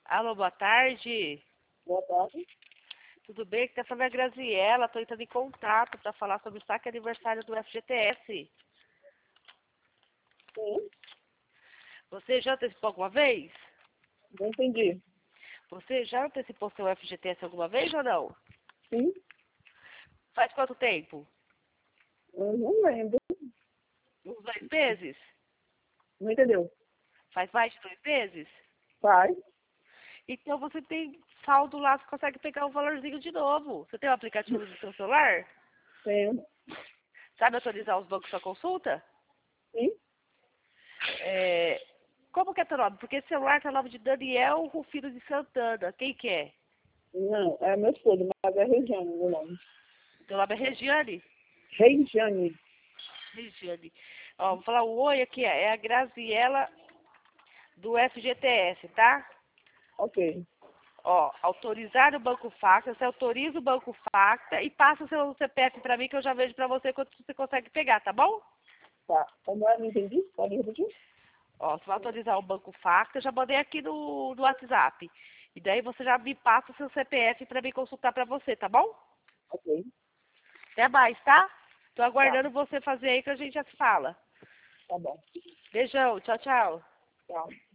Alô, boa tarde. Boa tarde. Tudo bem? Aqui tá falando a Graziella. Estou entrando em contato para falar sobre o saque aniversário do FGTS. Sim, Você já antecipou alguma vez? não entendi. Você já antecipou seu FGTS alguma vez ou não? Sim, Faz quanto tempo? eu não lembro. Uns 2 meses? Não entendeu? Faz mais de 2 meses? Faz. Então você tem saldo lá, você consegue pegar o valorzinho de novo. Você tem o aplicativo do seu celular? Tenho. Sabe atualizar os bancos sua consulta? Sim. É, como que é teu nome? Porque esse celular tá o nome de Daniel Rufino de Santana. Quem que é? Não, é meu esposo, mas é Regiane o nome. Teu nome é Regiane? Regiane. Regiane. Ó, vou falar o oi aqui, é a Graziella do FGTS, tá? Ok. Ó, autorizar o Banco Facta, você autoriza o Banco Facta e passa o seu CPF pra mim que eu já vejo pra você quanto você consegue pegar, tá bom? Tá. Como é? Não entendi? Pode repetir? Ó, você vai autorizar o Banco Facta, eu já mandei aqui no WhatsApp. E daí você já me passa o seu CPF pra mim consultar pra você, tá bom? Ok. Até mais, tá? Tô Tá. aguardando você fazer aí que a gente já se fala. Tá bom. Beijão, tchau, tchau. Tchau.